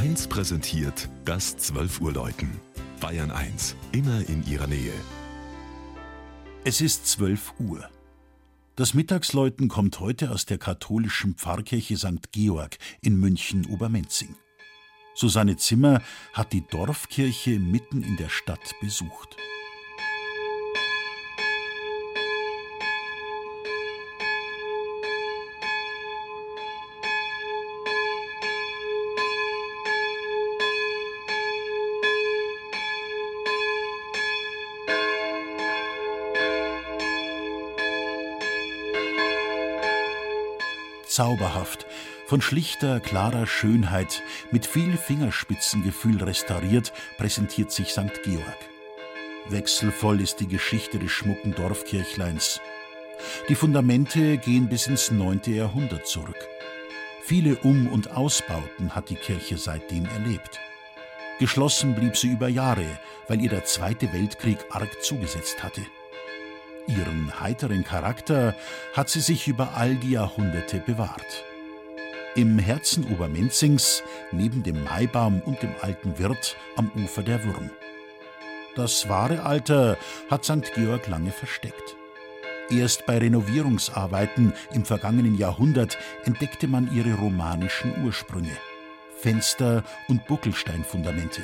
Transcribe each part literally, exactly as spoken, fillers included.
eins präsentiert das zwölf Uhr Läuten. Bayern eins, immer in ihrer Nähe. Es ist zwölf Uhr. Das Mittagsläuten kommt heute aus der katholischen Pfarrkirche Sankt Georg in München-Obermenzing. Susanne Zimmer hat die Dorfkirche mitten in der Stadt besucht. Zauberhaft, von schlichter, klarer Schönheit, mit viel Fingerspitzengefühl restauriert, präsentiert sich Sankt Georg. Wechselvoll ist die Geschichte des schmucken Dorfkirchleins. Die Fundamente gehen bis ins neunte Jahrhundert zurück. Viele Um- und Ausbauten hat die Kirche seitdem erlebt. Geschlossen blieb sie über Jahre, weil ihr der Zweite Weltkrieg arg zugesetzt hatte. Ihren heiteren Charakter hat sie sich über all die Jahrhunderte bewahrt. Im Herzen Obermenzings, neben dem Maibaum und dem alten Wirt am Ufer der Würm. Das wahre Alter hat Sankt Georg lange versteckt. Erst bei Renovierungsarbeiten im vergangenen Jahrhundert entdeckte man ihre romanischen Ursprünge: Fenster und Buckelsteinfundamente.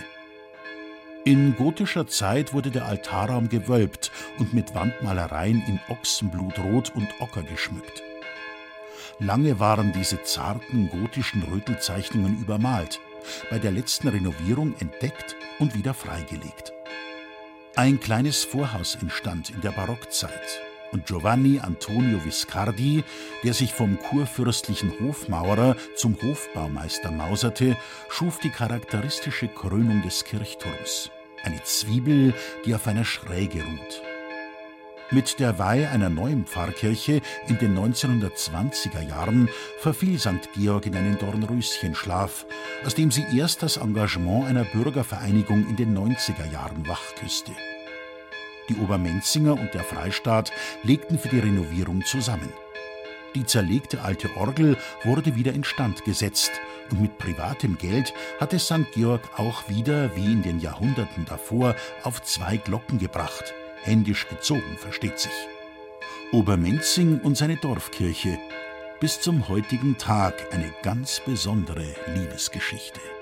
In gotischer Zeit wurde der Altarraum gewölbt und mit Wandmalereien in Ochsenblutrot und Ocker geschmückt. Lange waren diese zarten gotischen Rötelzeichnungen übermalt, bei der letzten Renovierung entdeckt und wieder freigelegt. Ein kleines Vorhaus entstand in der Barockzeit und Giovanni Antonio Viscardi, der sich vom kurfürstlichen Hofmaurer zum Hofbaumeister mauserte, schuf die charakteristische Krönung des Kirchturms. Eine Zwiebel, die auf einer Schräge ruht. Mit der Weihe einer neuen Pfarrkirche in den neunzehnhundertzwanziger Jahren verfiel Sankt Georg in einen Dornröschenschlaf, aus dem sie erst das Engagement einer Bürgervereinigung in den neunziger Jahren wachküsste. Die Obermenzinger und der Freistaat legten für die Renovierung zusammen. Die zerlegte alte Orgel wurde wieder instand gesetzt und mit privatem Geld hatte Sankt Georg auch wieder, wie in den Jahrhunderten davor, auf zwei Glocken gebracht. Händisch gezogen, versteht sich. Obermenzing und seine Dorfkirche. Bis zum heutigen Tag eine ganz besondere Liebesgeschichte.